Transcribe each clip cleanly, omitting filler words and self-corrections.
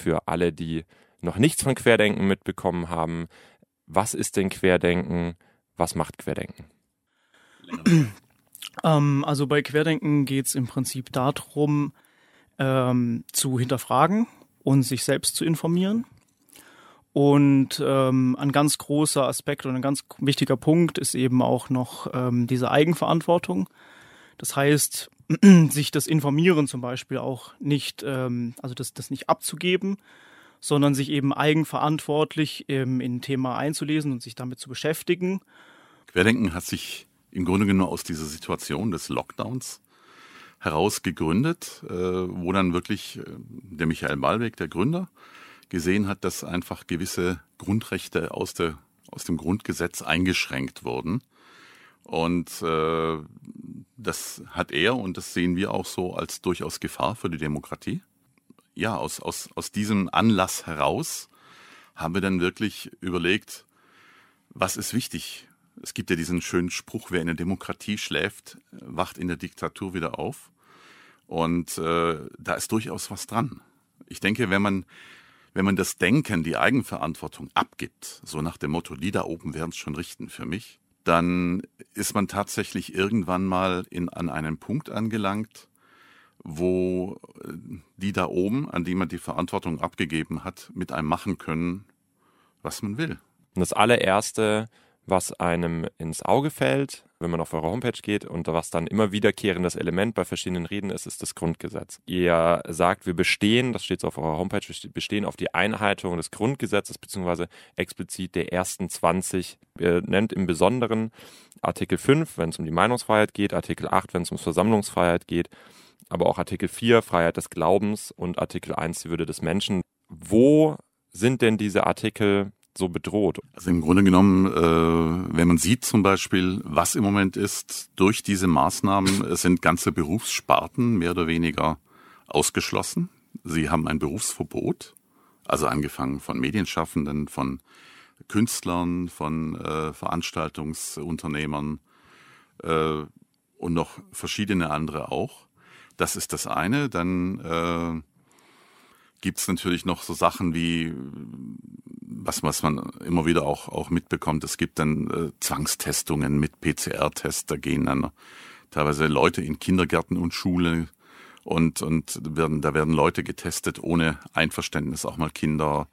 für alle, die noch nichts von Querdenken mitbekommen haben. Was ist denn Querdenken? Was macht Querdenken? Also bei Querdenken geht es im Prinzip darum, zu hinterfragen und sich selbst zu informieren. Und ein ganz großer Aspekt und ein ganz wichtiger Punkt ist eben auch noch diese Eigenverantwortung. Das heißt, sich das Informieren zum Beispiel auch nicht, also das nicht abzugeben, sondern sich eben eigenverantwortlich in ein Thema einzulesen und sich damit zu beschäftigen. Querdenken hat sich im Grunde genommen aus dieser Situation des Lockdowns heraus gegründet, wo dann wirklich der Michael Ballweg, der Gründer, gesehen hat, dass einfach gewisse Grundrechte aus dem Grundgesetz eingeschränkt wurden. Und das hat er, und das sehen wir auch so, als durchaus Gefahr für die Demokratie. Ja, aus diesem Anlass heraus haben wir dann wirklich überlegt, was ist wichtig? Es gibt ja diesen schönen Spruch, wer in der Demokratie schläft, wacht in der Diktatur wieder auf. Und da ist durchaus was dran. Ich denke, wenn man das Denken, die Eigenverantwortung abgibt, so nach dem Motto, die da oben werden es schon richten für mich, dann ist man tatsächlich irgendwann mal an einen Punkt angelangt, wo die da oben, an die man die Verantwortung abgegeben hat, mit einem machen können, was man will. Und das allererste, was einem ins Auge fällt, wenn man auf eure Homepage geht und was dann immer wiederkehrendes Element bei verschiedenen Reden ist, ist das Grundgesetz. Ihr sagt, wir bestehen, das steht so auf eurer Homepage, wir bestehen auf die Einhaltung des Grundgesetzes beziehungsweise explizit der ersten 20. Ihr nennt im Besonderen Artikel 5, wenn es um die Meinungsfreiheit geht, Artikel 8, wenn es um Versammlungsfreiheit geht, aber auch Artikel 4, Freiheit des Glaubens und Artikel 1, die Würde des Menschen. Wo sind denn diese Artikel so bedroht? Also im Grunde genommen, wenn man sieht zum Beispiel, was im Moment ist, durch diese Maßnahmen sind ganze Berufssparten mehr oder weniger ausgeschlossen. Sie haben ein Berufsverbot, also angefangen von Medienschaffenden, von Künstlern, von Veranstaltungsunternehmern und noch verschiedene andere auch. Das ist das eine. Dann gibt's natürlich noch so Sachen wie, was man immer wieder auch mitbekommt, es gibt dann Zwangstestungen mit PCR-Tests, da gehen dann teilweise Leute in Kindergärten und Schule und da werden Leute getestet ohne Einverständnis, auch mal Kinder.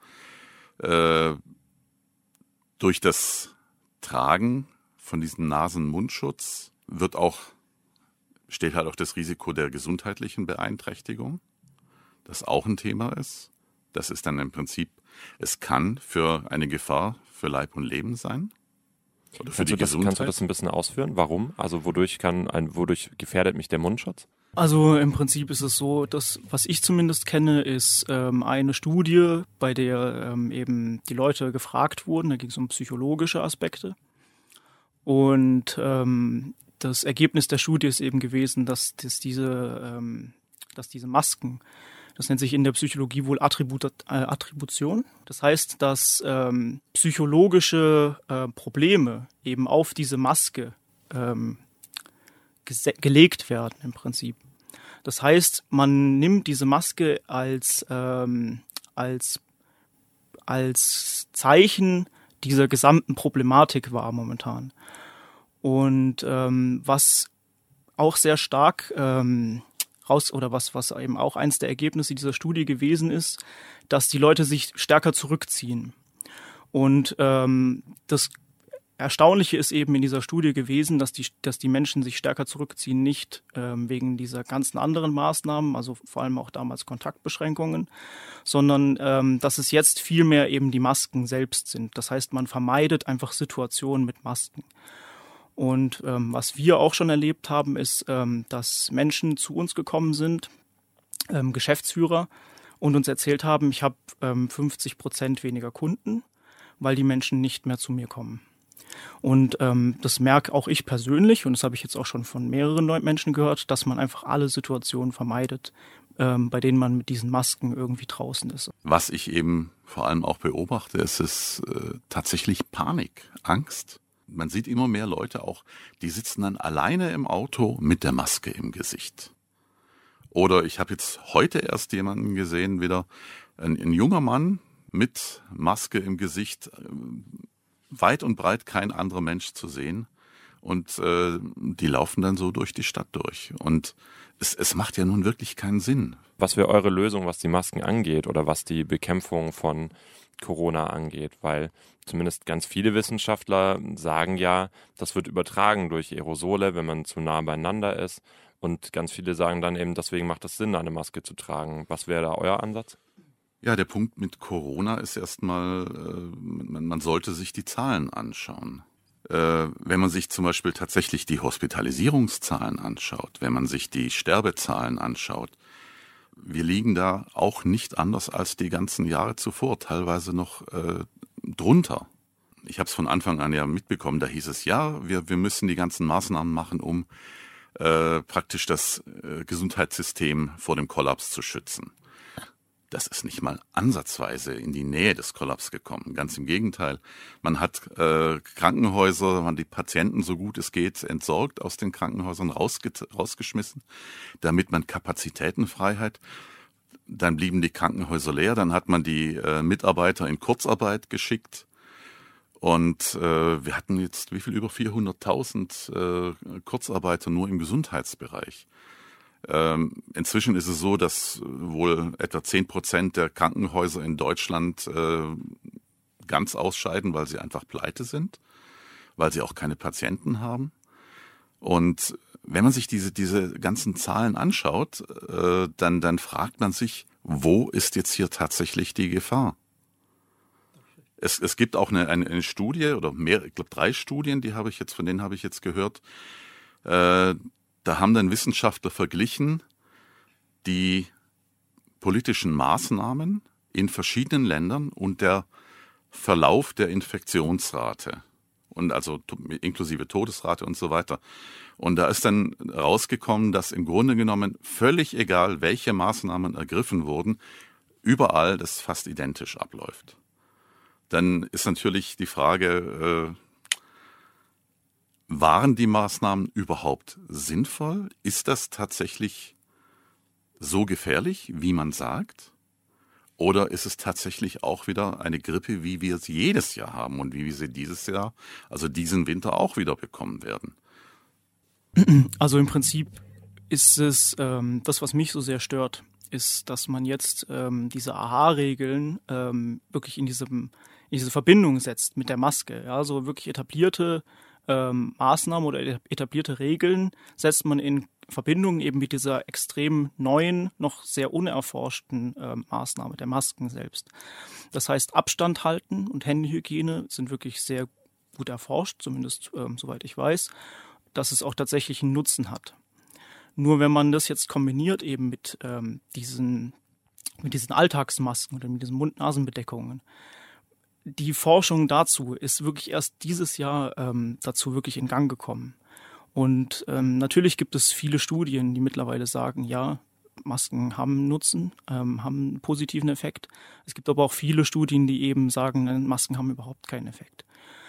Durch das Tragen von diesem Nasen-Mundschutz steht halt auch das Risiko der gesundheitlichen Beeinträchtigung, das auch ein Thema ist. Das ist dann im Prinzip, es kann für eine Gefahr für Leib und Leben sein. Oder für die Gesundheit. Kannst du das ein bisschen ausführen? Warum? Also wodurch gefährdet mich der Mundschutz? Also im Prinzip ist es so, dass, was ich zumindest kenne, ist eine Studie, bei der eben die Leute gefragt wurden. Da ging es um psychologische Aspekte. Und das Ergebnis der Studie ist eben gewesen, dass diese Masken, das nennt sich in der Psychologie wohl Attribution. Das heißt, dass psychologische Probleme eben auf diese Maske gelegt werden im Prinzip. Das heißt, man nimmt diese Maske als Zeichen dieser gesamten Problematik wahr momentan. Und was auch sehr stark was eben auch eins der Ergebnisse dieser Studie gewesen ist, dass die Leute sich stärker zurückziehen. Und das Erstaunliche ist eben in dieser Studie gewesen, dass die Menschen sich stärker zurückziehen, nicht wegen dieser ganzen anderen Maßnahmen, also vor allem auch damals Kontaktbeschränkungen, sondern dass es jetzt viel mehr eben die Masken selbst sind. Das heißt, man vermeidet einfach Situationen mit Masken. Und was wir auch schon erlebt haben, ist, dass Menschen zu uns gekommen sind, Geschäftsführer, und uns erzählt haben, ich habe 50% weniger Kunden, weil die Menschen nicht mehr zu mir kommen. Und das merke auch ich persönlich, und das habe ich jetzt auch schon von mehreren Menschen gehört, dass man einfach alle Situationen vermeidet, bei denen man mit diesen Masken irgendwie draußen ist. Was ich eben vor allem auch beobachte, ist tatsächlich Panik, Angst. Man sieht immer mehr Leute auch, die sitzen dann alleine im Auto mit der Maske im Gesicht. Oder ich habe jetzt heute erst jemanden gesehen wieder, Ein junger Mann mit Maske im Gesicht, weit und breit kein anderer Mensch zu sehen. Und die laufen dann so durch die Stadt durch. Und es macht ja nun wirklich keinen Sinn. Was wäre eure Lösung, was die Masken angeht oder was die Bekämpfung von Corona angeht? Weil zumindest ganz viele Wissenschaftler sagen ja, das wird übertragen durch Aerosole, wenn man zu nah beieinander ist. Und ganz viele sagen dann eben, deswegen macht es Sinn, eine Maske zu tragen. Was wäre da euer Ansatz? Ja, der Punkt mit Corona ist erstmal, man sollte sich die Zahlen anschauen. Wenn man sich zum Beispiel tatsächlich die Hospitalisierungszahlen anschaut, wenn man sich die Sterbezahlen anschaut, wir liegen da auch nicht anders als die ganzen Jahre zuvor, teilweise noch drunter. Ich habe es von Anfang an ja mitbekommen, da hieß es, ja, wir müssen die ganzen Maßnahmen machen, um praktisch das Gesundheitssystem vor dem Kollaps zu schützen. Das ist nicht mal ansatzweise in die Nähe des Kollaps gekommen. Ganz im Gegenteil. Man hat Krankenhäuser, man die Patienten so gut es geht entsorgt aus den Krankenhäusern, rausgeschmissen, damit man Kapazitäten frei hat. Dann blieben die Krankenhäuser leer, dann hat man die Mitarbeiter in Kurzarbeit geschickt. Und wir hatten jetzt wie viel? Über 400.000 Kurzarbeiter nur im Gesundheitsbereich. Inzwischen ist es so, dass wohl etwa 10% der Krankenhäuser in Deutschland ganz ausscheiden, weil sie einfach pleite sind, weil sie auch keine Patienten haben. Und wenn man sich diese ganzen Zahlen anschaut, dann fragt man sich, wo ist jetzt hier tatsächlich die Gefahr? Es gibt auch eine Studie oder mehr, ich glaube 3 Studien, von denen habe ich jetzt gehört. Da haben dann Wissenschaftler verglichen die politischen Maßnahmen in verschiedenen Ländern und der Verlauf der Infektionsrate und also inklusive Todesrate und so weiter. Und da ist dann rausgekommen, dass im Grunde genommen völlig egal, welche Maßnahmen ergriffen wurden, überall das fast identisch abläuft. Dann ist natürlich die Frage, waren die Maßnahmen überhaupt sinnvoll? Ist das tatsächlich so gefährlich, wie man sagt? Oder ist es tatsächlich auch wieder eine Grippe, wie wir es jedes Jahr haben und wie wir sie dieses Jahr, also diesen Winter auch wieder bekommen werden? Also im Prinzip ist es, das, was mich so sehr stört, ist, dass man jetzt diese AHA-Regeln wirklich in diese Verbindung setzt mit der Maske. Ja, so wirklich etablierte Maßnahmen oder etablierte Regeln setzt man in Verbindung eben mit dieser extrem neuen, noch sehr unerforschten Maßnahme der Masken selbst. Das heißt, Abstand halten und Händehygiene sind wirklich sehr gut erforscht, zumindest soweit ich weiß, dass es auch tatsächlich einen Nutzen hat. Nur wenn man das jetzt kombiniert eben mit diesen Alltagsmasken oder mit diesen Mund-Nasen-Bedeckungen, die Forschung dazu ist wirklich erst dieses Jahr dazu wirklich in Gang gekommen. Und natürlich gibt es viele Studien, die mittlerweile sagen, ja, Masken haben Nutzen, haben einen positiven Effekt. Es gibt aber auch viele Studien, die eben sagen, Masken haben überhaupt keinen Effekt.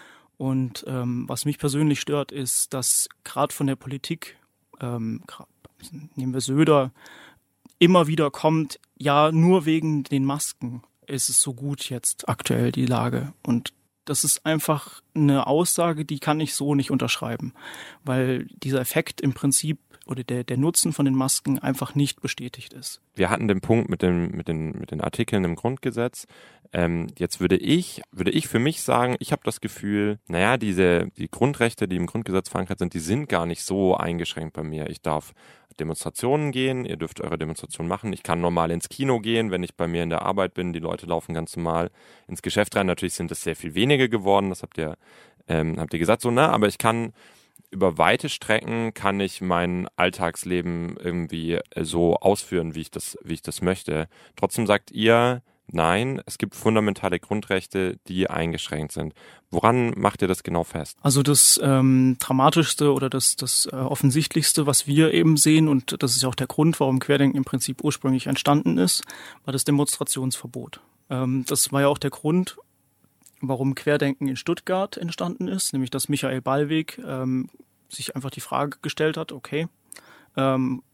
Und was mich persönlich stört, ist, dass gerade von der Politik, nehmen wir Söder, immer wieder kommt, ja, nur wegen den Masken ist es so gut jetzt aktuell die Lage. Und das ist einfach eine Aussage, die kann ich so nicht unterschreiben, weil dieser Effekt im Prinzip oder der Nutzen von den Masken einfach nicht bestätigt ist. Wir hatten den Punkt mit den Artikeln im Grundgesetz. Jetzt würde ich für mich sagen, ich habe das Gefühl, naja, die Grundrechte, die im Grundgesetz verankert sind, die sind gar nicht so eingeschränkt bei mir. Ich darf Demonstrationen gehen, ihr dürft eure Demonstration machen. Ich kann normal ins Kino gehen, wenn ich bei mir in der Arbeit bin. Die Leute laufen ganz normal ins Geschäft rein. Natürlich sind es sehr viel weniger geworden, das habt ihr gesagt, so, ne? Aber ich kann über weite Strecken kann ich mein Alltagsleben irgendwie so ausführen, wie ich das möchte. Trotzdem sagt ihr, nein, es gibt fundamentale Grundrechte, die eingeschränkt sind. Woran macht ihr das genau fest? Also das Dramatischste oder das Offensichtlichste, was wir eben sehen, und das ist ja auch der Grund, warum Querdenken im Prinzip ursprünglich entstanden ist, war das Demonstrationsverbot. Das war ja auch der Grund, warum Querdenken in Stuttgart entstanden ist, nämlich dass Michael Ballweg sich einfach die Frage gestellt hat, okay,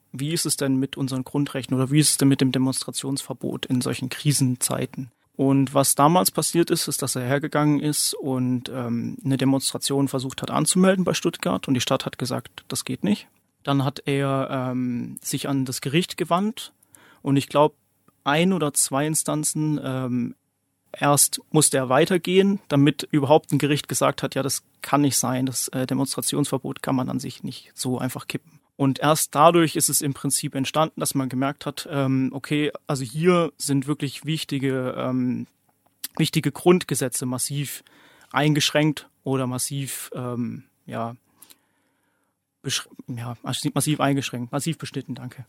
wie ist es denn mit unseren Grundrechten oder wie ist es denn mit dem Demonstrationsverbot in solchen Krisenzeiten? Und was damals passiert ist, ist, dass er hergegangen ist und eine Demonstration versucht hat anzumelden bei Stuttgart und die Stadt hat gesagt, das geht nicht. Dann hat er sich an das Gericht gewandt und ich glaube, 1 oder 2 Instanzen erst musste er weitergehen, damit überhaupt ein Gericht gesagt hat, ja, das kann nicht sein, das Demonstrationsverbot kann man an sich nicht so einfach kippen. Und erst dadurch ist es im Prinzip entstanden, dass man gemerkt hat, okay, also hier sind wirklich wichtige Grundgesetze massiv eingeschränkt oder massiv massiv beschnitten, danke.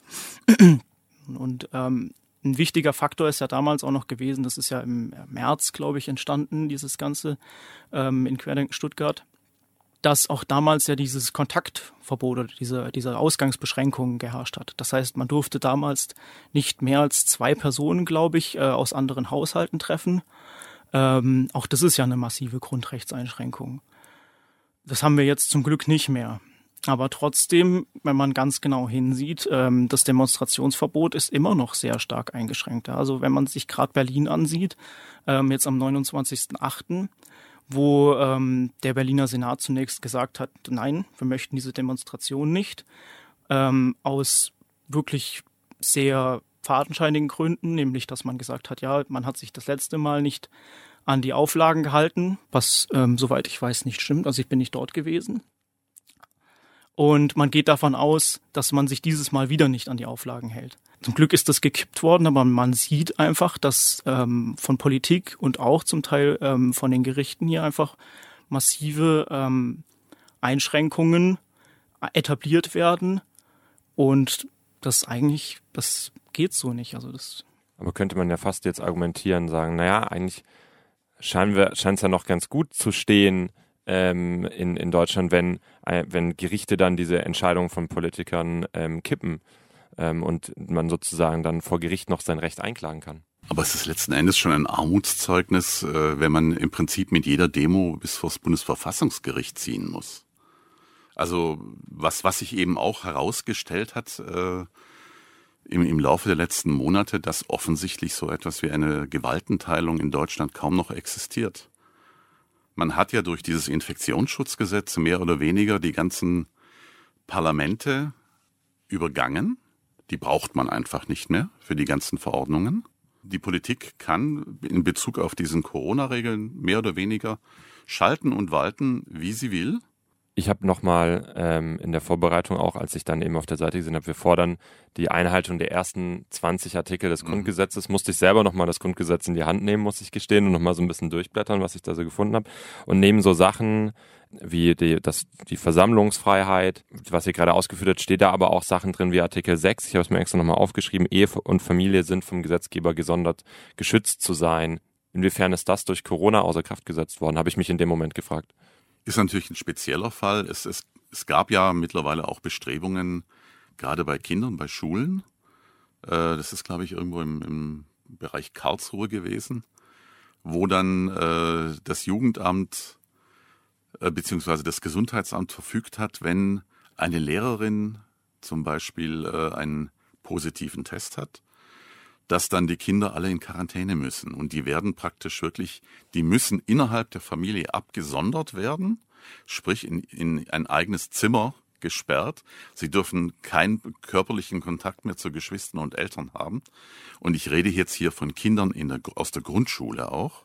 Und ein wichtiger Faktor ist ja damals auch noch gewesen, das ist ja im März, glaube ich, entstanden, dieses Ganze in Querdenken Stuttgart, dass auch damals ja dieses Kontaktverbot oder diese Ausgangsbeschränkungen geherrscht hat. Das heißt, man durfte damals nicht mehr als 2 Personen, glaube ich, aus anderen Haushalten treffen. Auch das ist ja eine massive Grundrechtseinschränkung. Das haben wir jetzt zum Glück nicht mehr. Aber trotzdem, wenn man ganz genau hinsieht, das Demonstrationsverbot ist immer noch sehr stark eingeschränkt. Also wenn man sich gerade Berlin ansieht, jetzt am 29.08., wo der Berliner Senat zunächst gesagt hat, nein, wir möchten diese Demonstration nicht, aus wirklich sehr fadenscheinigen Gründen, nämlich dass man gesagt hat, ja, man hat sich das letzte Mal nicht an die Auflagen gehalten, was soweit ich weiß nicht stimmt, also ich bin nicht dort gewesen. Und man geht davon aus, dass man sich dieses Mal wieder nicht an die Auflagen hält. Zum Glück ist das gekippt worden, aber man sieht einfach, dass von Politik und auch zum Teil von den Gerichten hier einfach massive Einschränkungen etabliert werden. Und das geht so nicht. Also das. Aber könnte man ja fast jetzt argumentieren, sagen, naja, eigentlich scheint es ja noch ganz gut zu stehen, in Deutschland, wenn Gerichte dann diese Entscheidungen von Politikern kippen und man sozusagen dann vor Gericht noch sein Recht einklagen kann. Aber es ist letzten Endes schon ein Armutszeugnis, wenn man im Prinzip mit jeder Demo bis vor das Bundesverfassungsgericht ziehen muss. Also was sich eben auch herausgestellt hat im Laufe der letzten Monate, dass offensichtlich so etwas wie eine Gewaltenteilung in Deutschland kaum noch existiert. Man hat ja durch dieses Infektionsschutzgesetz mehr oder weniger die ganzen Parlamente übergangen. Die braucht man einfach nicht mehr für die ganzen Verordnungen. Die Politik kann in Bezug auf diesen Corona-Regeln mehr oder weniger schalten und walten, wie sie will. Ich habe nochmal in der Vorbereitung auch, als ich dann eben auf der Seite gesehen habe, wir fordern die Einhaltung der ersten 20 Artikel des Grundgesetzes, musste ich selber nochmal das Grundgesetz in die Hand nehmen, muss ich gestehen, und nochmal so ein bisschen durchblättern, was ich da so gefunden habe. Und neben so Sachen wie die Versammlungsfreiheit, was ihr gerade ausgeführt habt, steht da aber auch Sachen drin wie Artikel 6, ich habe es mir extra nochmal aufgeschrieben, Ehe und Familie sind vom Gesetzgeber gesondert geschützt zu sein. Inwiefern ist das durch Corona außer Kraft gesetzt worden, habe ich mich in dem Moment gefragt. Ist natürlich ein spezieller Fall. Es gab ja mittlerweile auch Bestrebungen, gerade bei Kindern, bei Schulen. Das ist, glaube ich, irgendwo im Bereich Karlsruhe gewesen, wo dann das Jugendamt beziehungsweise das Gesundheitsamt verfügt hat, wenn eine Lehrerin zum Beispiel einen positiven Test hat, dass dann die Kinder alle in Quarantäne müssen. Und die werden praktisch wirklich, die müssen innerhalb der Familie abgesondert werden, sprich in ein eigenes Zimmer gesperrt. Sie dürfen keinen körperlichen Kontakt mehr zu Geschwistern und Eltern haben. Und ich rede jetzt hier von Kindern aus der Grundschule auch,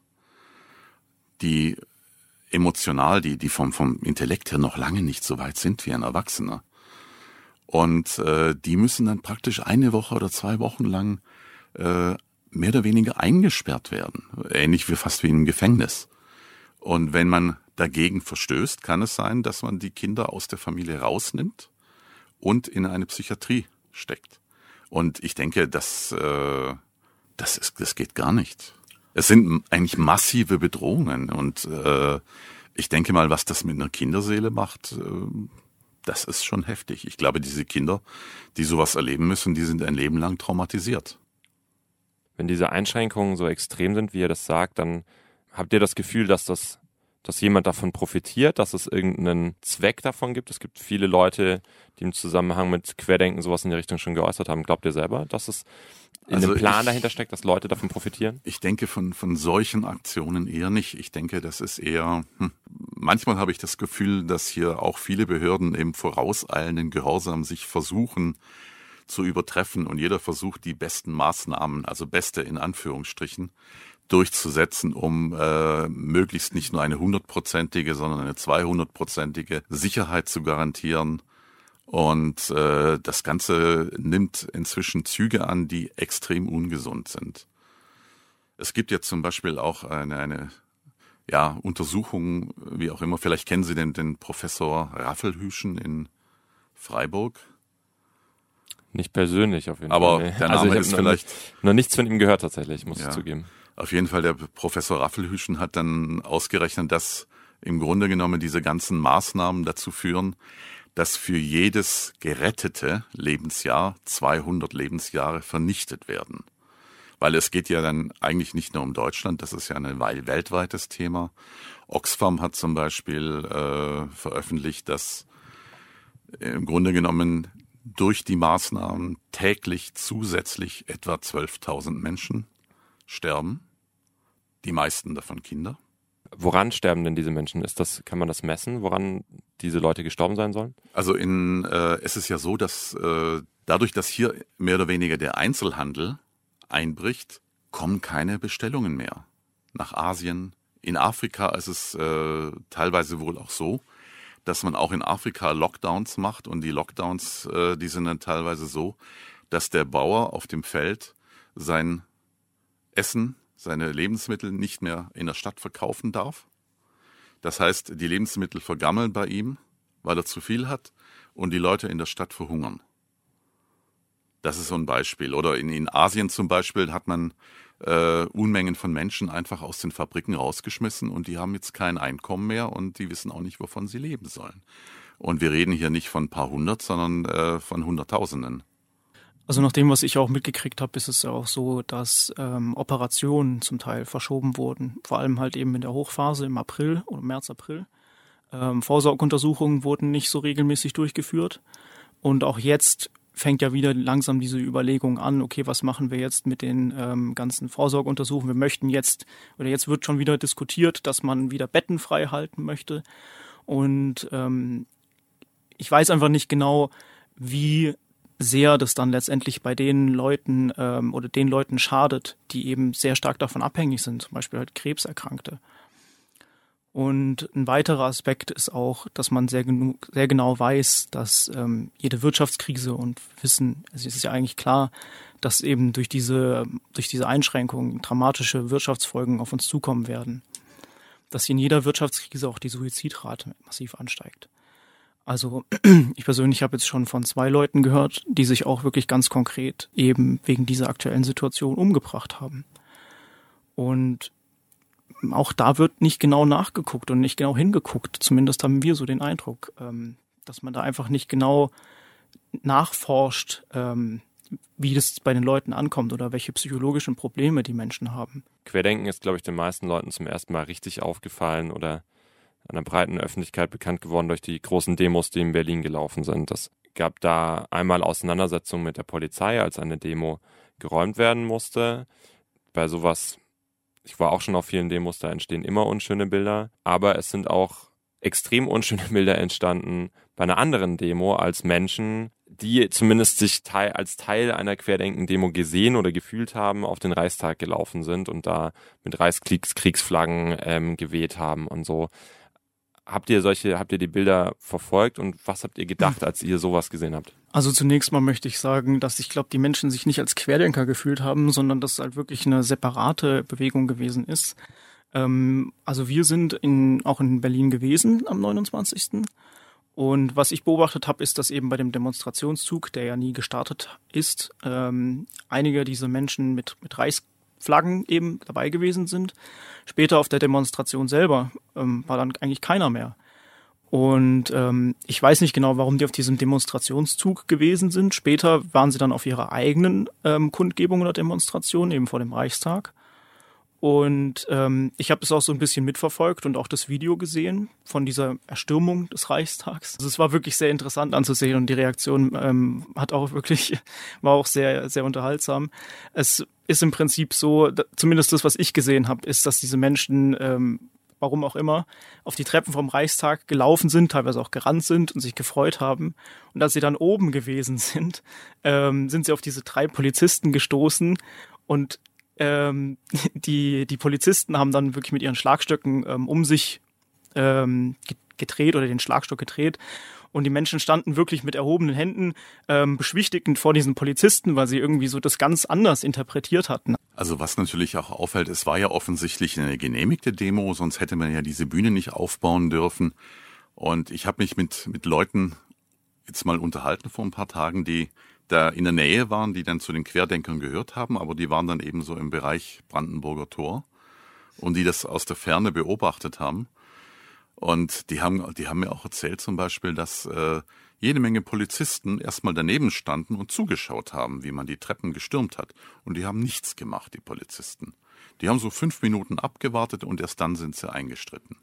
die emotional, die vom Intellekt her noch lange nicht so weit sind wie ein Erwachsener. Und die müssen dann praktisch 1 Woche oder 2 Wochen lang mehr oder weniger eingesperrt werden. Ähnlich fast wie im Gefängnis. Und wenn man dagegen verstößt, kann es sein, dass man die Kinder aus der Familie rausnimmt und in eine Psychiatrie steckt. Und ich denke, das geht gar nicht. Es sind eigentlich massive Bedrohungen. Und ich denke mal, was das mit einer Kinderseele macht, das ist schon heftig. Ich glaube, diese Kinder, die sowas erleben müssen, die sind ein Leben lang traumatisiert. Wenn diese Einschränkungen so extrem sind, wie ihr das sagt, dann habt ihr das Gefühl, dass dass jemand davon profitiert, dass es irgendeinen Zweck davon gibt. Es gibt viele Leute, die im Zusammenhang mit Querdenken sowas in die Richtung schon geäußert haben. Glaubt ihr selber, dass es in einem Plan dahinter steckt, dass Leute davon profitieren? Ich denke von solchen Aktionen eher nicht. Ich denke, das ist eher, manchmal habe ich das Gefühl, dass hier auch viele Behörden im vorauseilenden Gehorsam sich versuchen zu übertreffen und jeder versucht, die besten Maßnahmen, also beste in Anführungsstrichen, durchzusetzen, um möglichst nicht nur eine 100-prozentige, sondern eine 200-prozentige Sicherheit zu garantieren. Und das Ganze nimmt inzwischen Züge an, die extrem ungesund sind. Es gibt jetzt zum Beispiel auch eine Untersuchung, wie auch immer, vielleicht kennen Sie den Professor Raffelhüschen in Freiburg. Nicht persönlich auf jeden Fall. Aber Nee. der Name ist vielleicht... Noch nichts von ihm gehört tatsächlich, muss ich zugeben. Auf jeden Fall, der Professor Raffelhüschen hat dann ausgerechnet, dass im Grunde genommen diese ganzen Maßnahmen dazu führen, dass für jedes gerettete Lebensjahr 200 Lebensjahre vernichtet werden. Weil es geht ja dann eigentlich nicht nur um Deutschland, das ist ja ein weltweites Thema. Oxfam hat zum Beispiel veröffentlicht, dass im Grunde genommen durch die Maßnahmen täglich zusätzlich etwa 12.000 Menschen sterben, die meisten davon Kinder. Woran sterben denn diese Menschen? Kann man das messen, woran diese Leute gestorben sein sollen? Also es ist ja so, dass dadurch, dass hier mehr oder weniger der Einzelhandel einbricht, kommen keine Bestellungen mehr nach Asien. In Afrika ist es teilweise wohl auch so, dass man auch in Afrika Lockdowns macht und die Lockdowns, die sind dann teilweise so, dass der Bauer auf dem Feld sein Essen, seine Lebensmittel nicht mehr in der Stadt verkaufen darf. Das heißt, die Lebensmittel vergammeln bei ihm, weil er zu viel hat und die Leute in der Stadt verhungern. Das ist so ein Beispiel. Oder in Asien zum Beispiel hat man Unmengen von Menschen einfach aus den Fabriken rausgeschmissen und die haben jetzt kein Einkommen mehr und die wissen auch nicht, wovon sie leben sollen. Und wir reden hier nicht von ein paar hundert, sondern von Hunderttausenden. Also nach dem, was ich auch mitgekriegt habe, ist es ja auch so, dass Operationen zum Teil verschoben wurden. Vor allem halt eben in der Hochphase im April oder März, April. Vorsorgeuntersuchungen wurden nicht so regelmäßig durchgeführt. Und auch jetzt fängt ja wieder langsam diese Überlegung an, okay, was machen wir jetzt mit den ganzen Vorsorgeuntersuchungen? Wir möchten jetzt wird schon wieder diskutiert, dass man wieder Betten frei halten möchte. Und ich weiß einfach nicht genau, wie sehr das dann letztendlich bei den Leuten oder den Leuten schadet, die eben sehr stark davon abhängig sind, zum Beispiel halt Krebserkrankte. Und ein weiterer Aspekt ist auch, dass man sehr genau weiß, dass jede Wirtschaftskrise und Wissen, also es ist ja eigentlich klar, dass eben durch diese Einschränkungen dramatische Wirtschaftsfolgen auf uns zukommen werden. Dass in jeder Wirtschaftskrise auch die Suizidrate massiv ansteigt. Also ich persönlich habe jetzt schon von 2 Leuten gehört, die sich auch wirklich ganz konkret eben wegen dieser aktuellen Situation umgebracht haben. Und auch da wird nicht genau nachgeguckt und nicht genau hingeguckt. Zumindest haben wir so den Eindruck, dass man da einfach nicht genau nachforscht, wie das bei den Leuten ankommt oder welche psychologischen Probleme die Menschen haben. Querdenken ist, glaube ich, den meisten Leuten zum ersten Mal richtig aufgefallen oder an der breiten Öffentlichkeit bekannt geworden durch die großen Demos, die in Berlin gelaufen sind. Es gab da einmal Auseinandersetzungen mit der Polizei, als eine Demo geräumt werden musste. Bei sowas, ich war auch schon auf vielen Demos, da entstehen immer unschöne Bilder, aber es sind auch extrem unschöne Bilder entstanden bei einer anderen Demo, als Menschen, die zumindest sich als Teil einer Querdenken-Demo gesehen oder gefühlt haben, auf den Reichstag gelaufen sind und da mit Reichskriegsflaggen geweht haben und so. Habt ihr die Bilder verfolgt und was habt ihr gedacht, als ihr sowas gesehen habt? Also zunächst mal möchte ich sagen, dass ich glaube, die Menschen sich nicht als Querdenker gefühlt haben, sondern dass es halt wirklich eine separate Bewegung gewesen ist. Also wir sind auch in Berlin gewesen am 29. Und was ich beobachtet habe, ist, dass eben bei dem Demonstrationszug, der ja nie gestartet ist, einige dieser Menschen mit Reichsflaggen eben dabei gewesen sind. Später auf der Demonstration selber war dann eigentlich keiner mehr. Und ich weiß nicht genau, warum die auf diesem Demonstrationszug gewesen sind. Später waren sie dann auf ihrer eigenen Kundgebung oder Demonstration, eben vor dem Reichstag. Und ich habe das auch so ein bisschen mitverfolgt und auch das Video gesehen von dieser Erstürmung des Reichstags. Also es war wirklich sehr interessant anzusehen und die Reaktion war auch sehr, sehr unterhaltsam. Es ist im Prinzip so, zumindest das, was ich gesehen habe, ist, dass diese Menschen, warum auch immer, auf die Treppen vom Reichstag gelaufen sind, teilweise auch gerannt sind und sich gefreut haben. Und als sie dann oben gewesen sind, sind sie auf diese 3 Polizisten gestoßen und die Polizisten haben dann wirklich mit ihren Schlagstöcken um sich gedreht oder den Schlagstock gedreht. Und die Menschen standen wirklich mit erhobenen Händen beschwichtigend vor diesen Polizisten, weil sie irgendwie so das ganz anders interpretiert hatten. Also was natürlich auch auffällt, es war ja offensichtlich eine genehmigte Demo, sonst hätte man ja diese Bühne nicht aufbauen dürfen. Und ich habe mich mit Leuten jetzt mal unterhalten vor ein paar Tagen, die da in der Nähe waren, die dann zu den Querdenkern gehört haben, aber die waren dann eben so im Bereich Brandenburger Tor und die das aus der Ferne beobachtet haben. Und die haben mir auch erzählt zum Beispiel, dass jede Menge Polizisten erstmal daneben standen und zugeschaut haben, wie man die Treppen gestürmt hat. Und die haben nichts gemacht, die Polizisten. Die haben so 5 Minuten abgewartet und erst dann sind sie eingestritten.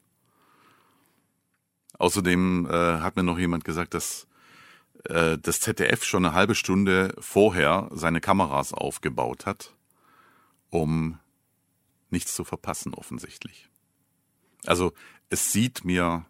Außerdem hat mir noch jemand gesagt, dass das ZDF schon eine halbe Stunde vorher seine Kameras aufgebaut hat, um nichts zu verpassen offensichtlich. Also es sieht mir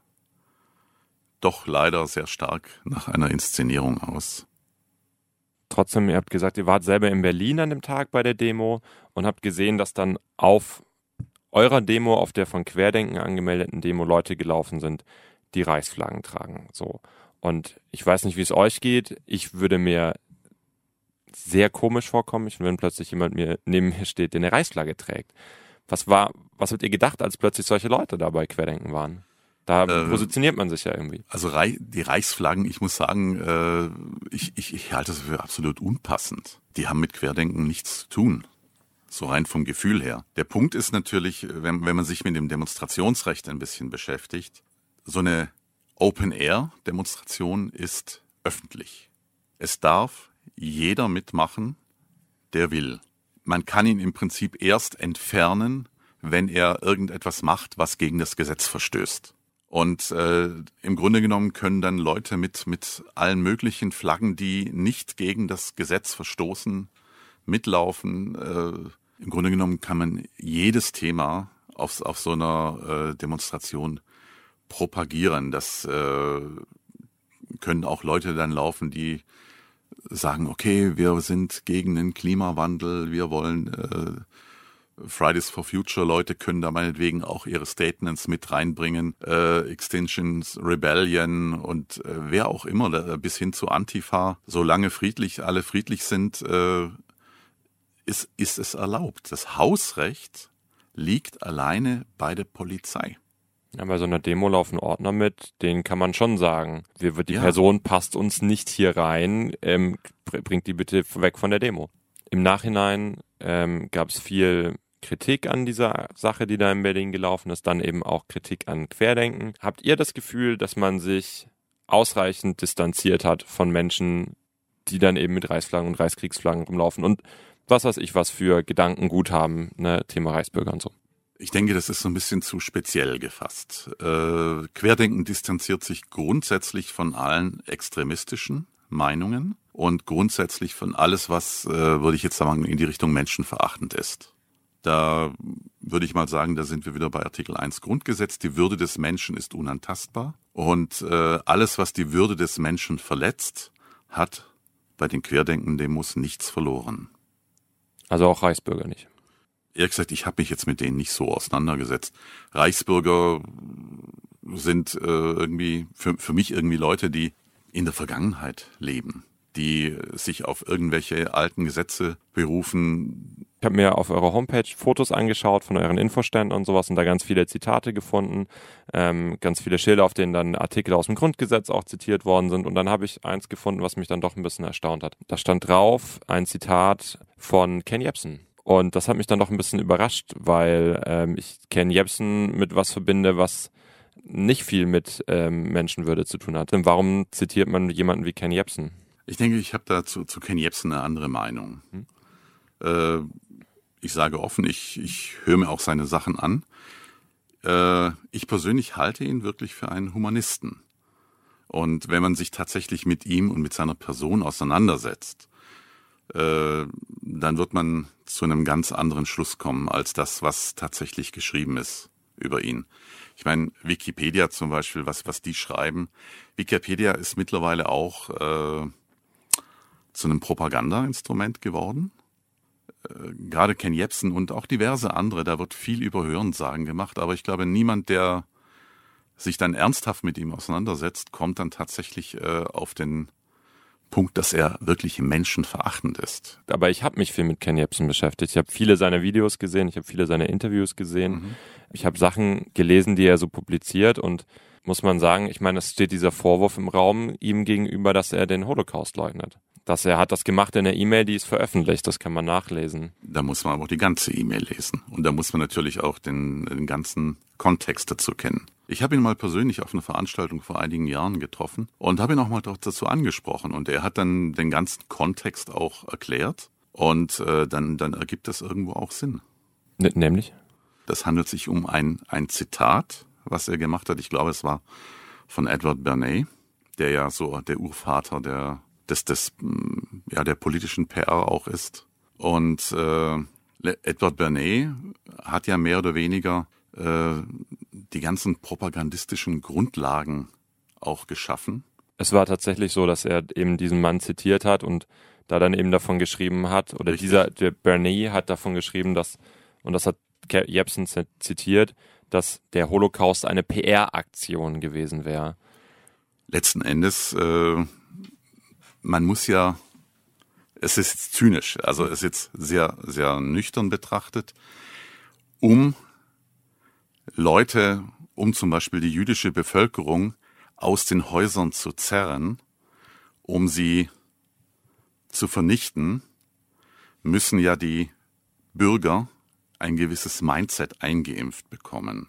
doch leider sehr stark nach einer Inszenierung aus. Trotzdem, ihr habt gesagt, ihr wart selber in Berlin an dem Tag bei der Demo und habt gesehen, dass dann auf eurer Demo, auf der von Querdenken angemeldeten Demo, Leute gelaufen sind, die Reichsflaggen tragen. So. Und ich weiß nicht, wie es euch geht. Ich würde mir sehr komisch vorkommen, wenn plötzlich jemand neben mir steht, der eine Reichsflagge trägt. Was habt ihr gedacht, als plötzlich solche Leute da bei Querdenken waren? Da positioniert man sich ja irgendwie. Also die Reichsflaggen, ich muss sagen, ich halte das für absolut unpassend. Die haben mit Querdenken nichts zu tun. So rein vom Gefühl her. Der Punkt ist natürlich, wenn man sich mit dem Demonstrationsrecht ein bisschen beschäftigt, so eine Open-Air-Demonstration ist öffentlich. Es darf jeder mitmachen, der will. Man kann ihn im Prinzip erst entfernen, wenn er irgendetwas macht, was gegen das Gesetz verstößt. Und im Grunde genommen können dann Leute mit allen möglichen Flaggen, die nicht gegen das Gesetz verstoßen, mitlaufen. Im Grunde genommen kann man jedes Thema auf so einer Demonstration propagieren. Das können auch Leute dann laufen, die sagen, okay, wir sind gegen den Klimawandel, wir wollen Fridays for Future, Leute können da meinetwegen auch ihre Statements mit reinbringen, Extinction Rebellion und wer auch immer, bis hin zu Antifa. Solange alle friedlich sind, ist es erlaubt. Das Hausrecht liegt alleine bei der Polizei. Ja, bei so einer Demo laufen Ordner mit, denen kann man schon sagen, die Person passt uns nicht hier rein, bringt die bitte weg von der Demo. Im Nachhinein gab es viel Kritik an dieser Sache, die da in Berlin gelaufen ist, dann eben auch Kritik an Querdenken. Habt ihr das Gefühl, dass man sich ausreichend distanziert hat von Menschen, die dann eben mit Reichsflaggen und Reichskriegsflaggen rumlaufen und was weiß ich, was für Gedankengut haben, ne, Thema Reichsbürger und so? Ich denke, das ist so ein bisschen zu speziell gefasst. Querdenken distanziert sich grundsätzlich von allen extremistischen Meinungen und grundsätzlich von alles, was, würde ich jetzt sagen, in die Richtung menschenverachtend ist. Da würde ich mal sagen, da sind wir wieder bei Artikel 1 Grundgesetz. Die Würde des Menschen ist unantastbar. Und alles, was die Würde des Menschen verletzt, hat bei den Querdenken-Demos nichts verloren. Also auch Reichsbürger nicht? Ehrlich gesagt, ich habe mich jetzt mit denen nicht so auseinandergesetzt. Reichsbürger sind irgendwie für mich irgendwie Leute, die in der Vergangenheit leben, die sich auf irgendwelche alten Gesetze berufen. Ich habe mir auf eurer Homepage Fotos angeschaut von euren Infoständen und sowas und da ganz viele Zitate gefunden, ganz viele Schilder, auf denen dann Artikel aus dem Grundgesetz auch zitiert worden sind und dann habe ich eins gefunden, was mich dann doch ein bisschen erstaunt hat. Da stand drauf ein Zitat von Ken Jebsen. Und das hat mich dann doch ein bisschen überrascht, weil ich Ken Jebsen mit was verbinde, was nicht viel mit Menschenwürde zu tun hat. Warum zitiert man jemanden wie Ken Jebsen? Ich denke, ich habe da zu Ken Jebsen eine andere Meinung. ich sage offen, ich höre mir auch seine Sachen an. Ich persönlich halte ihn wirklich für einen Humanisten. Und wenn man sich tatsächlich mit ihm und mit seiner Person auseinandersetzt, dann wird man zu einem ganz anderen Schluss kommen, als das, was tatsächlich geschrieben ist über ihn. Ich meine, Wikipedia zum Beispiel, was die schreiben. Wikipedia ist mittlerweile auch zu einem Propagandainstrument geworden. Gerade Ken Jebsen und auch diverse andere, da wird viel über Hörensagen gemacht, aber ich glaube, niemand, der sich dann ernsthaft mit ihm auseinandersetzt, kommt dann tatsächlich auf den Punkt, dass er wirklich menschenverachtend ist. Aber ich habe mich viel mit Ken Jebsen beschäftigt. Ich habe viele seiner Videos gesehen, ich habe viele seiner Interviews gesehen. Ich habe Sachen gelesen, die er so publiziert und muss man sagen, ich meine, es steht dieser Vorwurf im Raum ihm gegenüber, dass er den Holocaust leugnet. Dass er hat das gemacht in der E-Mail, die ist veröffentlicht, das kann man nachlesen. Da muss man aber auch die ganze E-Mail lesen. Und da muss man natürlich auch den ganzen Kontext dazu kennen. Ich habe ihn mal persönlich auf einer Veranstaltung vor einigen Jahren getroffen und habe ihn auch mal dazu angesprochen. Und er hat dann den ganzen Kontext auch erklärt. Und dann ergibt das irgendwo auch Sinn. Nämlich? Das handelt sich um ein Zitat, was er gemacht hat. Ich glaube, es war von Edward Bernays, der ja so der Urvater der politischen PR auch ist. Und Edward Bernays hat ja mehr oder weniger die ganzen propagandistischen Grundlagen auch geschaffen. Es war tatsächlich so, dass er eben diesen Mann zitiert hat und da dann eben davon geschrieben hat, oder der Bernays hat davon geschrieben, und das hat Jebsen zitiert, dass der Holocaust eine PR-Aktion gewesen wäre. Letzten Endes, man muss ja, es ist jetzt zynisch, also es ist jetzt sehr, sehr nüchtern betrachtet, um zum Beispiel die jüdische Bevölkerung aus den Häusern zu zerren, um sie zu vernichten, müssen ja die Bürger ein gewisses Mindset eingeimpft bekommen,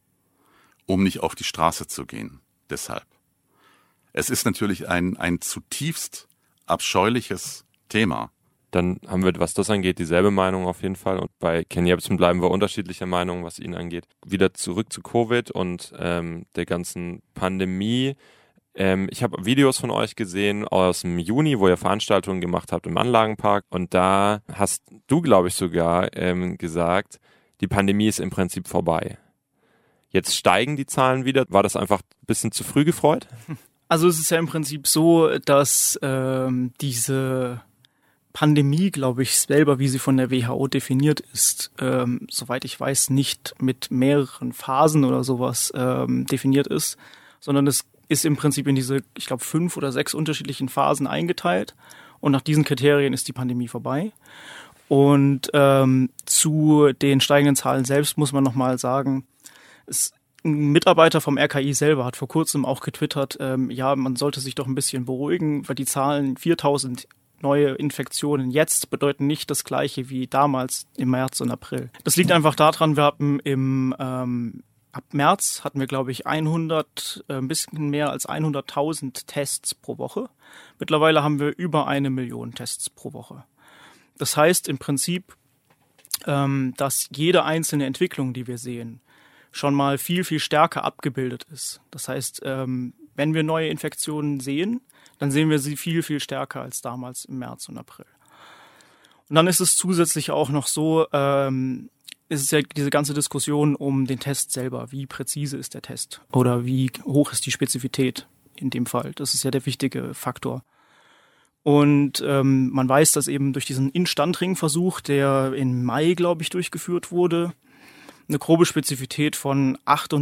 um nicht auf die Straße zu gehen. Deshalb. Es ist natürlich ein zutiefst abscheuliches Thema. Dann haben wir, was das angeht, dieselbe Meinung auf jeden Fall. Und bei Ken Jebsen bleiben wir unterschiedlicher Meinung, was ihn angeht. Wieder zurück zu Covid und der ganzen Pandemie. Ich habe Videos von euch gesehen aus dem Juni, wo ihr Veranstaltungen gemacht habt im Anlagenpark. Und da hast du, glaube ich, sogar gesagt, die Pandemie ist im Prinzip vorbei. Jetzt steigen die Zahlen wieder. War das einfach ein bisschen zu früh gefreut? Also es ist ja im Prinzip so, dass diese Pandemie, glaube ich, selber, wie sie von der WHO definiert ist, soweit ich weiß, nicht mit mehreren Phasen oder sowas definiert ist, sondern es ist im Prinzip in diese, ich glaube, 5 oder 6 unterschiedlichen Phasen eingeteilt und nach diesen Kriterien ist die Pandemie vorbei. Und zu den steigenden Zahlen selbst muss man nochmal sagen, ein Mitarbeiter vom RKI selber hat vor kurzem auch getwittert, man sollte sich doch ein bisschen beruhigen, weil die Zahlen 4000 neue Infektionen jetzt bedeuten nicht das Gleiche wie damals im März und April. Das liegt einfach daran, wir hatten ab März hatten wir, glaube ich, ein bisschen mehr als 100.000 Tests pro Woche. Mittlerweile haben wir über 1 Million Tests pro Woche. Das heißt im Prinzip, dass jede einzelne Entwicklung, die wir sehen, schon mal viel, viel stärker abgebildet ist. Das heißt, wenn wir neue Infektionen sehen, dann sehen wir sie viel, viel stärker als damals im März und April. Und dann ist es zusätzlich auch noch so, ist es ja diese ganze Diskussion um den Test selber. Wie präzise ist der Test? Oder wie hoch ist die Spezifität in dem Fall? Das ist ja der wichtige Faktor. Und man weiß, dass eben durch diesen Instandring-Versuch, der im Mai, glaube ich, durchgeführt wurde, eine grobe Spezifität von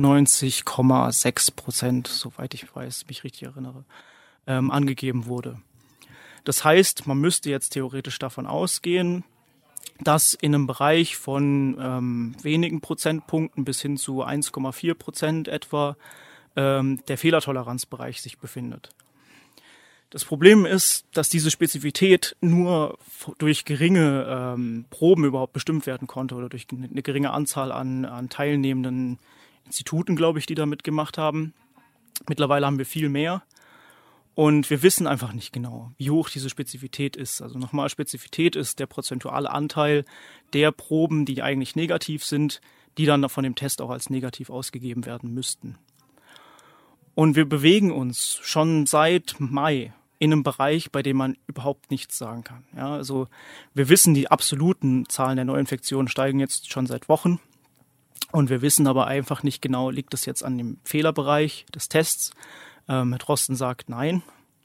98,6%, soweit ich weiß, mich richtig erinnere, angegeben wurde. Das heißt, man müsste jetzt theoretisch davon ausgehen, dass in einem Bereich von wenigen Prozentpunkten bis hin zu 1,4% etwa der Fehlertoleranzbereich sich befindet. Das Problem ist, dass diese Spezifität nur durch geringe Proben überhaupt bestimmt werden konnte oder durch eine geringe Anzahl an teilnehmenden Instituten, glaube ich, die da mitgemacht haben. Mittlerweile haben wir viel mehr. Und wir wissen einfach nicht genau, wie hoch diese Spezifität ist. Also nochmal, Spezifität ist der prozentuale Anteil der Proben, die eigentlich negativ sind, die dann von dem Test auch als negativ ausgegeben werden müssten. Und wir bewegen uns schon seit Mai in einem Bereich, bei dem man überhaupt nichts sagen kann. Ja, also wir wissen, die absoluten Zahlen der Neuinfektionen steigen jetzt schon seit Wochen. Und wir wissen aber einfach nicht genau, liegt das jetzt an dem Fehlerbereich des Tests? Herr Drosten sagt nein.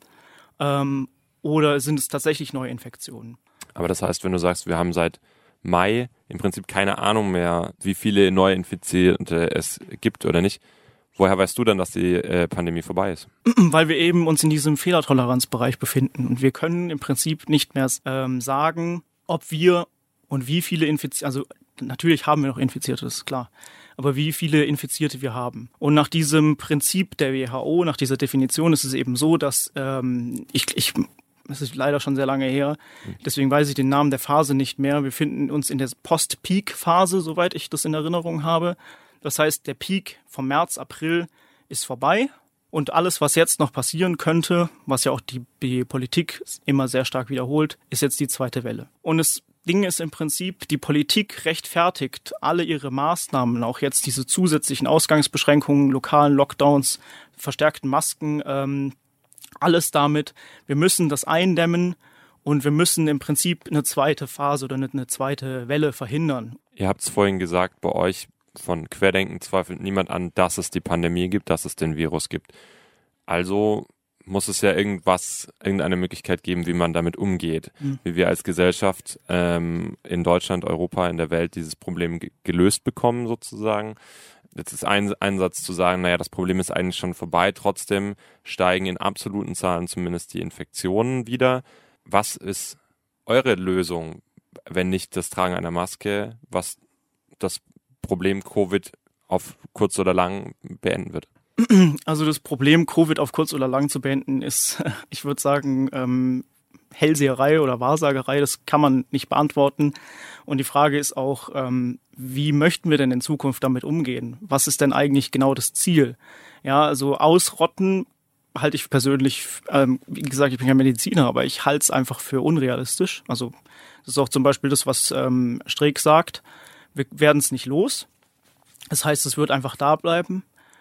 Oder sind es tatsächlich Neuinfektionen? Aber das heißt, wenn du sagst, wir haben seit Mai im Prinzip keine Ahnung mehr, wie viele Neuinfizierte es gibt oder nicht, woher weißt du dann, dass die Pandemie vorbei ist? Weil wir eben uns in diesem Fehlertoleranzbereich befinden. Und wir können im Prinzip nicht mehr sagen, ob wir und wie viele Infizierte, also natürlich haben wir noch Infizierte, das ist klar, aber wie viele Infizierte wir haben. Und nach diesem Prinzip der WHO, nach dieser Definition ist es eben so, dass das ist leider schon sehr lange her, deswegen weiß ich den Namen der Phase nicht mehr. Wir finden uns in der Post-Peak-Phase, soweit ich das in Erinnerung habe. Das heißt, der Peak vom März, April ist vorbei und alles, was jetzt noch passieren könnte, was ja auch die Politik immer sehr stark wiederholt, ist jetzt die zweite Welle. Und das Ding ist im Prinzip, die Politik rechtfertigt alle ihre Maßnahmen, auch jetzt diese zusätzlichen Ausgangsbeschränkungen, lokalen Lockdowns, verstärkten Masken, alles damit. Wir müssen das eindämmen und wir müssen im Prinzip eine zweite Phase oder eine zweite Welle verhindern. Ihr habt es vorhin gesagt, bei euch von Querdenken zweifelt niemand an, dass es die Pandemie gibt, dass es den Virus gibt. Also muss es ja irgendeine Möglichkeit geben, wie man damit umgeht, wie wir als Gesellschaft in Deutschland, Europa, in der Welt dieses Problem gelöst bekommen sozusagen. Jetzt ist ein Satz zu sagen, naja, das Problem ist eigentlich schon vorbei, trotzdem steigen in absoluten Zahlen zumindest die Infektionen wieder. Was ist eure Lösung, wenn nicht das Tragen einer Maske, was das Problem Covid auf kurz oder lang beenden wird? Also das Problem, Covid auf kurz oder lang zu beenden, ist, ich würde sagen, Hellseherei oder Wahrsagerei. Das kann man nicht beantworten. Und die Frage ist auch, wie möchten wir denn in Zukunft damit umgehen? Was ist denn eigentlich genau das Ziel? Ja, also ausrotten halte ich persönlich, wie gesagt, ich bin kein Mediziner, aber ich halte es einfach für unrealistisch. Also das ist auch zum Beispiel das, was Streeck sagt. Wir werden es nicht los. Das heißt, es wird einfach da bleiben.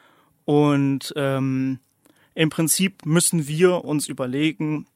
Und im Prinzip müssen wir uns überlegen,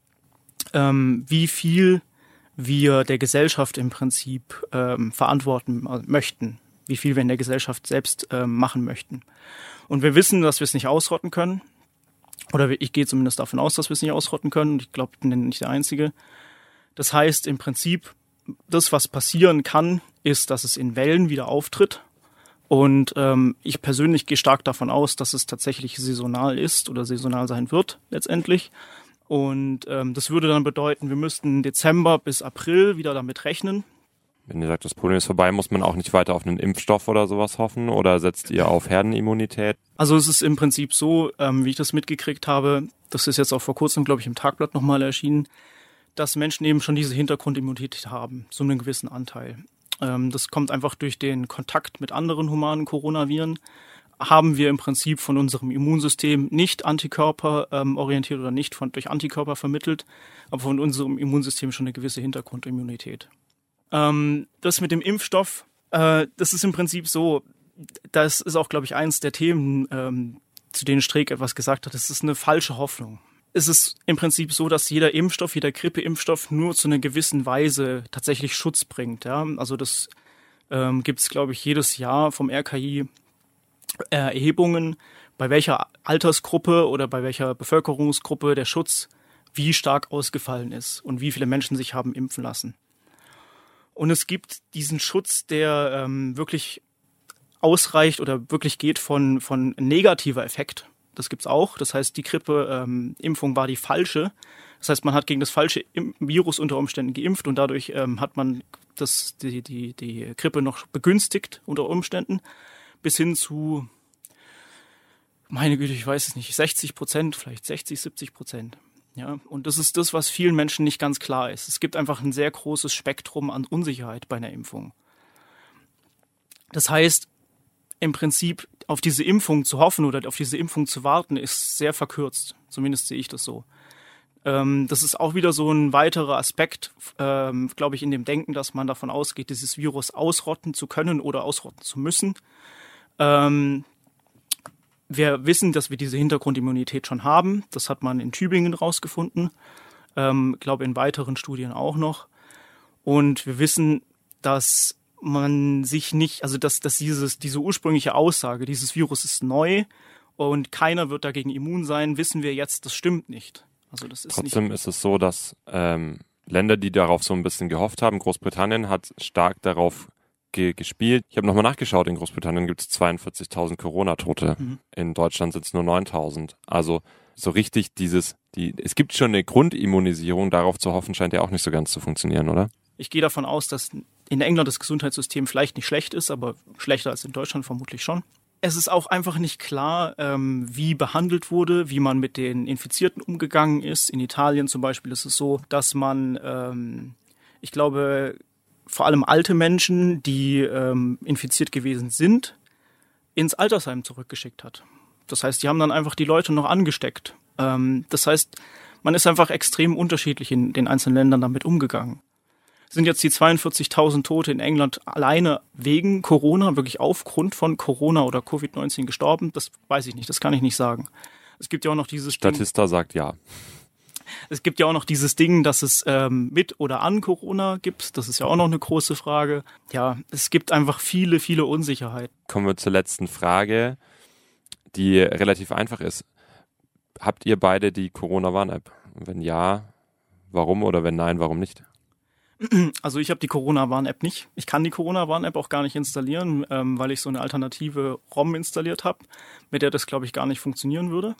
wie viel wir der Gesellschaft im Prinzip verantworten möchten, wie viel wir in der Gesellschaft selbst machen möchten. Und wir wissen, dass wir es nicht ausrotten können. Oder ich gehe zumindest davon aus, dass wir es nicht ausrotten können. Und ich glaube, ich bin nicht der Einzige. Das heißt im Prinzip, das, was passieren kann, ist, dass es in Wellen wieder auftritt. Und ich persönlich gehe stark davon aus, dass es tatsächlich saisonal ist oder saisonal sein wird letztendlich. Und das würde dann bedeuten, wir müssten Dezember bis April wieder damit rechnen. Wenn ihr sagt, das Problem ist vorbei, muss man auch nicht weiter auf einen Impfstoff oder sowas hoffen? Oder setzt ihr auf Herdenimmunität? Also es ist im Prinzip so, wie ich das mitgekriegt habe, das ist jetzt auch vor kurzem, glaube ich, im Tagblatt nochmal erschienen, dass Menschen eben schon diese Hintergrundimmunität haben, so einen gewissen Anteil. Das kommt einfach durch den Kontakt mit anderen humanen Coronaviren. Haben wir im Prinzip von unserem Immunsystem nicht Antikörper orientiert oder nicht durch Antikörper vermittelt, aber von unserem Immunsystem schon eine gewisse Hintergrundimmunität. Das mit dem Impfstoff, das ist im Prinzip so, das ist auch, glaube ich, eins der Themen, zu denen Streeck etwas gesagt hat. Das ist eine falsche Hoffnung. Es ist im Prinzip so, dass jeder Impfstoff, jeder Grippeimpfstoff nur zu einer gewissen Weise tatsächlich Schutz bringt. Ja? Also das gibt es, glaube ich, jedes Jahr vom RKI Erhebungen, bei welcher Altersgruppe oder bei welcher Bevölkerungsgruppe der Schutz wie stark ausgefallen ist und wie viele Menschen sich haben impfen lassen. Und es gibt diesen Schutz, der wirklich ausreicht oder wirklich geht von negativer Effekt. Das gibt's auch. Das heißt, die Grippeimpfung war die falsche. Das heißt, man hat gegen das falsche Virus unter Umständen geimpft und dadurch hat man die Grippe noch begünstigt unter Umständen. Bis hin zu, meine Güte, ich weiß es nicht, 60%, vielleicht 60-70%. Ja, und das ist das, was vielen Menschen nicht ganz klar ist. Es gibt einfach ein sehr großes Spektrum an Unsicherheit bei einer Impfung. Das heißt, im Prinzip auf diese Impfung zu hoffen oder auf diese Impfung zu warten, ist sehr verkürzt. Zumindest sehe ich das so. Das ist auch wieder so ein weiterer Aspekt, glaube ich, in dem Denken, dass man davon ausgeht, dieses Virus ausrotten zu können oder ausrotten zu müssen. Wir wissen, dass wir diese Hintergrundimmunität schon haben. Das hat man in Tübingen rausgefunden. Glaube in weiteren Studien auch noch. Und wir wissen, dass man sich nicht, also dass diese ursprüngliche Aussage, dieses Virus ist neu und keiner wird dagegen immun sein, wissen wir jetzt, das stimmt nicht. Also das ist Trotzdem ist es so, dass Länder, die darauf so ein bisschen gehofft haben, Großbritannien hat stark darauf gespielt. Ich habe nochmal nachgeschaut, in Großbritannien gibt es 42.000 Corona-Tote. In Deutschland sind es nur 9.000. Also so richtig es gibt schon eine Grundimmunisierung, darauf zu hoffen, scheint ja auch nicht so ganz zu funktionieren, oder? Ich gehe davon aus, dass in England das Gesundheitssystem vielleicht nicht schlecht ist, aber schlechter als in Deutschland vermutlich schon. Es ist auch einfach nicht klar, wie behandelt wurde, wie man mit den Infizierten umgegangen ist. In Italien zum Beispiel ist es so, dass man, ich glaube, vor allem alte Menschen, die infiziert gewesen sind, ins Altersheim zurückgeschickt hat. Das heißt, die haben dann einfach die Leute noch angesteckt. Das heißt, man ist einfach extrem unterschiedlich in den einzelnen Ländern damit umgegangen. Sind jetzt die 42.000 Tote in England alleine wegen Corona, wirklich aufgrund von Corona oder Covid-19 gestorben? Das weiß ich nicht, das kann ich nicht sagen. Es gibt ja auch noch dieses Statista sagt ja. Es gibt ja auch noch dieses Ding, dass es mit oder an Corona gibt. Das ist ja auch noch eine große Frage. Ja, es gibt einfach viele, viele Unsicherheiten. Kommen wir zur letzten Frage, die relativ einfach ist. Habt ihr beide die Corona-Warn-App? Wenn ja, warum oder wenn nein, warum nicht? Also ich habe die Corona-Warn-App nicht. Ich kann die Corona-Warn-App auch gar nicht installieren, weil ich so eine alternative ROM installiert habe, mit der das, glaube ich, gar nicht funktionieren würde.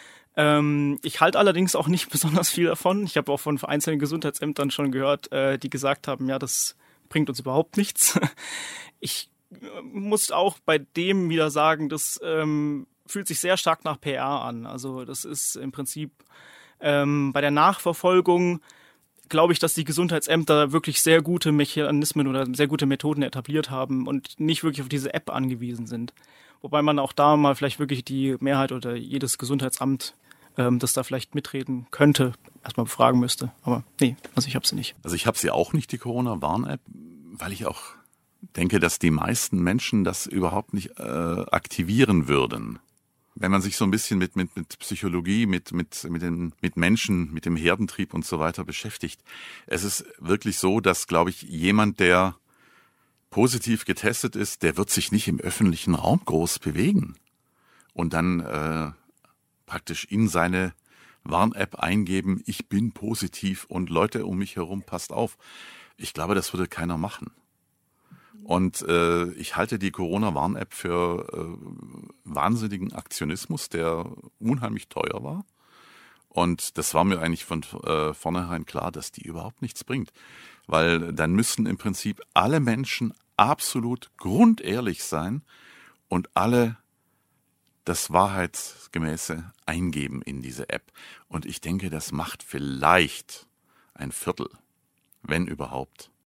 Ich halte allerdings auch nicht besonders viel davon. Ich habe auch von einzelnen Gesundheitsämtern schon gehört, die gesagt haben, ja, das bringt uns überhaupt nichts. Ich muss auch bei dem wieder sagen, das fühlt sich sehr stark nach PR an. Also das ist im Prinzip bei der Nachverfolgung, glaube ich, dass die Gesundheitsämter wirklich sehr gute Mechanismen oder sehr gute Methoden etabliert haben und nicht wirklich auf diese App angewiesen sind. Wobei man auch da mal vielleicht wirklich die Mehrheit oder jedes Gesundheitsamt, das da vielleicht mitreden könnte, erstmal befragen müsste. Aber nee, also ich habe sie nicht. Also ich habe sie auch nicht, die Corona-Warn-App, weil ich auch denke, dass die meisten Menschen das überhaupt nicht aktivieren würden. Wenn man sich so ein bisschen mit Psychologie, mit Menschen, mit dem Herdentrieb und so weiter beschäftigt, es ist wirklich so, dass, glaube ich, jemand, der positiv getestet ist, der wird sich nicht im öffentlichen Raum groß bewegen und dann praktisch in seine Warn-App eingeben, ich bin positiv und Leute um mich herum, passt auf. Ich glaube, das würde keiner machen. Und ich halte die Corona-Warn-App für wahnsinnigen Aktionismus, der unheimlich teuer war. Und das war mir eigentlich von vornherein klar, dass die überhaupt nichts bringt. Weil dann müssten im Prinzip alle Menschen absolut grundehrlich sein und alle das Wahrheitsgemäße eingeben in diese App. Und ich denke, das macht vielleicht ein Viertel, wenn überhaupt.